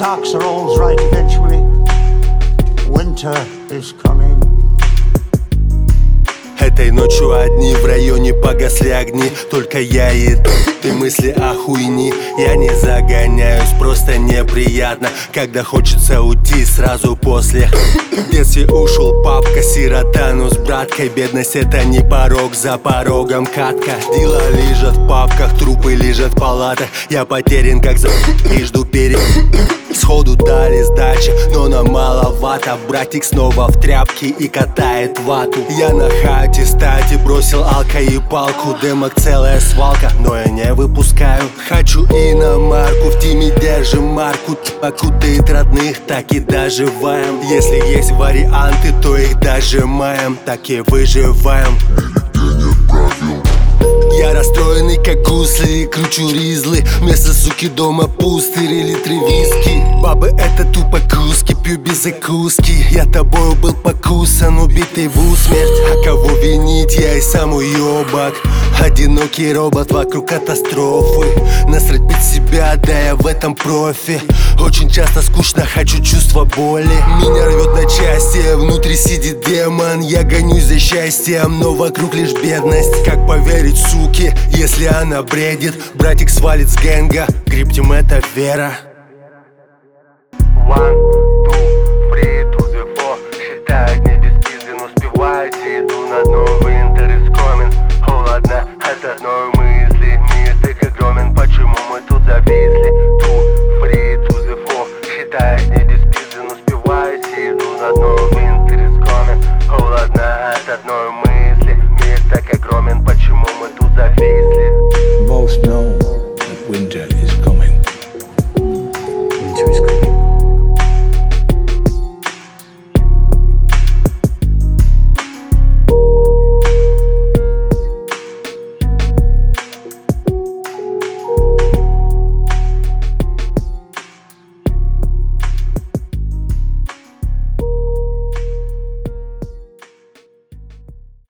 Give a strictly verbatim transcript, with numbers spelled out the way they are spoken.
stocks are all right eventually. Winter is coming. Этой ночью одни в районе погасли огни. Только я и ты, мысли о хуйни. Я не загоняюсь, просто неприятно, когда хочется уйти сразу после. В детстве ушел папка, сирота, но с браткой. Бедность — это не порог, за порогом катка. Дела лежат в папках, трупы лежат в палатах. Я потерян как за и жду перед. Сходу дали сдачи, но нам маловато. Братик снова в тряпке и катает вату. Я на хате стати бросил алко и палку. Дымок целая свалка, но я не выпускаю. Хочу иномарку, в тиме держим марку. Окутает родных, так и доживаем. Если есть варианты, то их дожимаем. Так и выживаем. Я расстроенный как гусли, кручу ризлы. Вместо суки дома пустырь или литры виски. Бабы — это тупо куски, пью без закуски. Я тобою был покусан, убитый в усмерть. А кого винить, я и сам уёбок. Одинокий робот, вокруг катастрофы. Насрать под себя, да я в этом профи. Очень часто скучно, хочу чувства боли. Меня рвет на части, внутри сидит демон. Я гонюсь за счастьем, но вокруг лишь бедность. Как поверить, суки, если она бредит? Братик свалит с гэнга, криптим — это вера. One, two, three, to the four. Считаю дни без пизды, но успеваете. Иду на дно, winter is coming. Холодно от одной мысли. Мир так огромен, почему мы тут зависли?